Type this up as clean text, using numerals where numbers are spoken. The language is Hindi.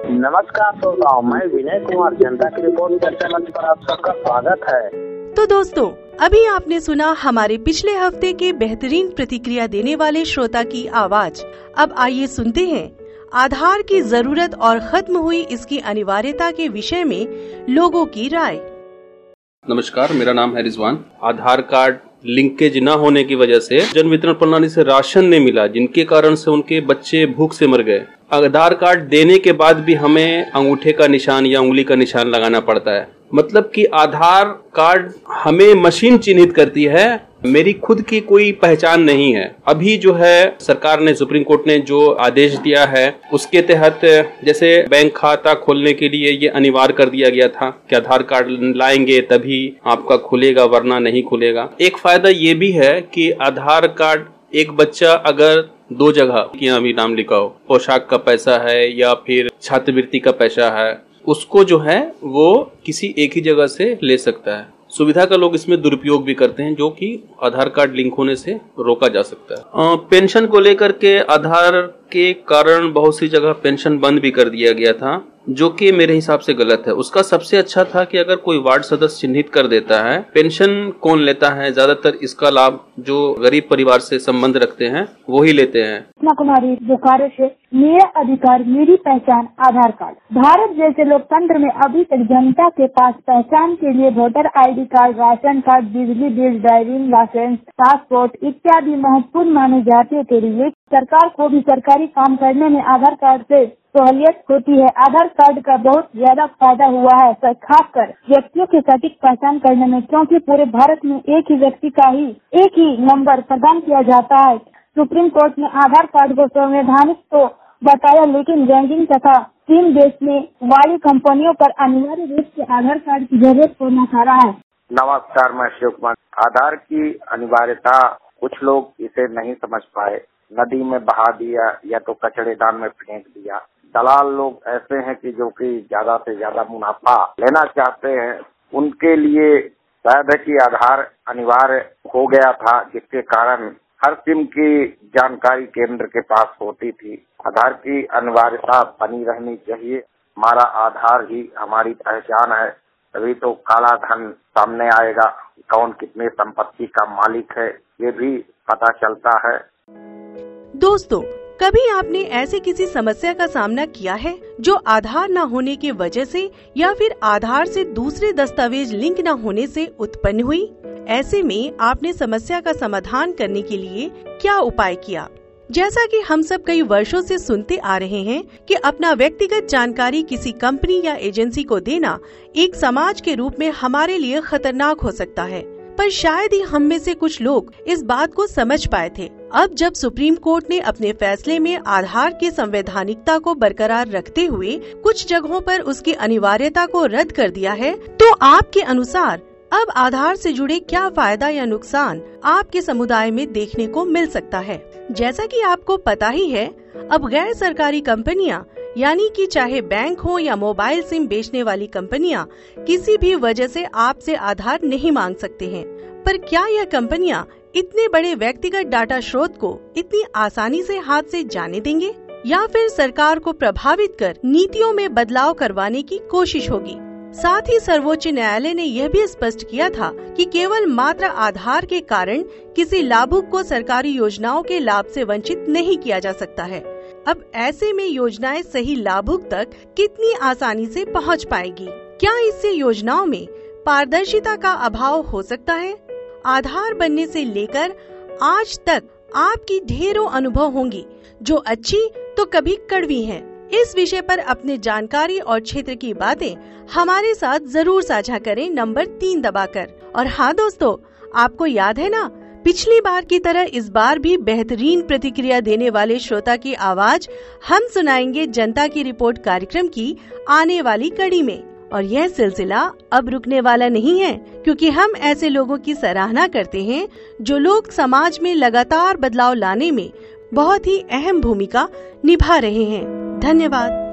नमस्कार श्रोताओं, मैं विनय कुमार, जनता की रिपोर्ट चर्चा मंच पर आप सबका स्वागत है। तो दोस्तों, अभी आपने सुना हमारे पिछले हफ्ते के बेहतरीन प्रतिक्रिया देने वाले श्रोता की आवाज। अब आइए सुनते हैं आधार की जरूरत और खत्म हुई इसकी अनिवार्यता के विषय में लोगों की राय। नमस्कार, मेरा नाम है रिजवान। आधार कार्ड लिंकेज न होने की वजह से जन वितरण प्रणाली से राशन नहीं मिला, जिनके कारण से उनके बच्चे भूख से मर गए। आधार कार्ड देने के बाद भी हमें अंगूठे का निशान या उंगली का निशान लगाना पड़ता है। मतलब कि आधार कार्ड हमें मशीन चिन्हित करती है, मेरी खुद की कोई पहचान नहीं है। अभी जो है सरकार ने, सुप्रीम कोर्ट ने जो आदेश दिया है उसके तहत जैसे बैंक खाता खोलने के लिए ये अनिवार्य कर दिया गया था कि आधार कार्ड लाएंगे तभी आपका खुलेगा, वरना नहीं खुलेगा। एक फायदा ये भी है कि आधार कार्ड एक बच्चा अगर 2 जगह यहाँ भी नाम लिखा हो, पोशाक का पैसा है या फिर छात्रवृत्ति का पैसा है, उसको जो है वो किसी एक ही जगह से ले सकता है। सुविधा का लोग इसमें दुरुपयोग भी करते हैं, जो कि आधार कार्ड लिंक होने से रोका जा सकता है। पेंशन को लेकर के आधार के कारण बहुत सी जगह पेंशन बंद भी कर दिया गया था, जो कि मेरे हिसाब से गलत है। उसका सबसे अच्छा था कि अगर कोई वार्ड सदस्य चिन्हित कर देता है, पेंशन कौन लेता है, ज्यादातर इसका लाभ जो गरीब परिवार से संबंध रखते हैं वो ही लेते हैं। कुमारी बोकारो से, मेरा अधिकार मेरी पहचान आधार कार्ड। भारत जैसे लोकतंत्र में अभी तक जनता के पास पहचान के लिए voter ID card, ration card, बिजली बिल, ड्राइविंग लाइसेंस, पासपोर्ट इत्यादि महत्वपूर्ण माने जाते के लिए सरकार को भी सरकारी काम करने में आधार कार्ड से सहूलियत होती है। आधार कार्ड का बहुत ज्यादा फायदा हुआ है, खासकर व्यक्तियों की सटीक पहचान करने में, क्योंकि पूरे भारत में एक ही व्यक्ति का ही एक ही नंबर प्रदान किया जाता है। सुप्रीम कोर्ट ने आधार कार्ड को संवैधानिक तो बताया, लेकिन बैंकिंग तथा सिम बेचने वाली कंपनियों पर अनिवार्य रूप से आधार कार्ड की जरूरत को नकारा है। नमस्कार, मैं शिव कुमार। आधार की अनिवार्यता कुछ लोग इसे नहीं समझ पाए, नदी में बहा दिया या तो कचड़ेदान में फेंक दिया। दलाल लोग ऐसे हैं कि जो कि ज्यादा से ज्यादा मुनाफा लेना चाहते हैं। उनके लिए शायद है कि आधार अनिवार्य हो गया था, जिसके कारण हर सिम की जानकारी केंद्र के पास होती थी। आधार की अनिवार्यता बनी रहनी चाहिए। हमारा आधार ही हमारी पहचान है, तभी तो काला धन सामने आएगा, कौन कितने संपत्ति का मालिक है ये भी पता चलता है। दोस्तों, कभी आपने ऐसे किसी समस्या का सामना किया है जो आधार न होने की वजह से या फिर आधार से दूसरे दस्तावेज लिंक न होने से उत्पन्न हुई? ऐसे में आपने समस्या का समाधान करने के लिए क्या उपाय किया? जैसा कि हम सब कई वर्षों से सुनते आ रहे हैं कि अपना व्यक्तिगत जानकारी किसी कंपनी या एजेंसी को देना एक समाज के रूप में हमारे लिए खतरनाक हो सकता है, पर शायद ही हम में से कुछ लोग इस बात को समझ पाए थे। अब जब सुप्रीम कोर्ट ने अपने फैसले में आधार की संवैधानिकता को बरकरार रखते हुए कुछ जगहों पर उसकी अनिवार्यता को रद्द कर दिया है, तो आपके अनुसार अब आधार से जुड़े क्या फायदा या नुकसान आपके समुदाय में देखने को मिल सकता है? जैसा कि आपको पता ही है, अब गैर सरकारी कंपनियां, यानी कि चाहे बैंक हो या मोबाइल सिम बेचने वाली कंपनियां, किसी भी वजह से आपसे आधार नहीं मांग सकते हैं। पर क्या यह कंपनियां इतने बड़े व्यक्तिगत डाटा स्रोत को इतनी आसानी से हाथ से जाने देंगे, या फिर सरकार को प्रभावित कर नीतियों में बदलाव करवाने की कोशिश होगी? साथ ही सर्वोच्च न्यायालय ने यह भी स्पष्ट किया था कि केवल मात्र आधार के कारण किसी लाभुक को सरकारी योजनाओं के लाभ से वंचित नहीं किया जा सकता है। अब ऐसे में योजनाएं सही लाभुक तक कितनी आसानी से पहुंच पाएगी? क्या इससे योजनाओं में पारदर्शिता का अभाव हो सकता है? आधार बनने से लेकर आज तक आपकी ढेरों अनुभव होंगी, जो अच्छी तो कभी कड़वी हैं। इस विषय पर अपने जानकारी और क्षेत्र की बातें हमारे साथ जरूर साझा करें नंबर 3 दबाकर। और हाँ दोस्तों, आपको याद है ना, पिछली बार की तरह इस बार भी बेहतरीन प्रतिक्रिया देने वाले श्रोता की आवाज हम सुनाएंगे जनता की रिपोर्ट कार्यक्रम की आने वाली कड़ी में। और यह सिलसिला अब रुकने वाला नहीं है, क्योंकि हम ऐसे लोगों की सराहना करते हैं जो लोग समाज में लगातार बदलाव लाने में बहुत ही अहम भूमिका निभा रहे हैं। धन्यवाद।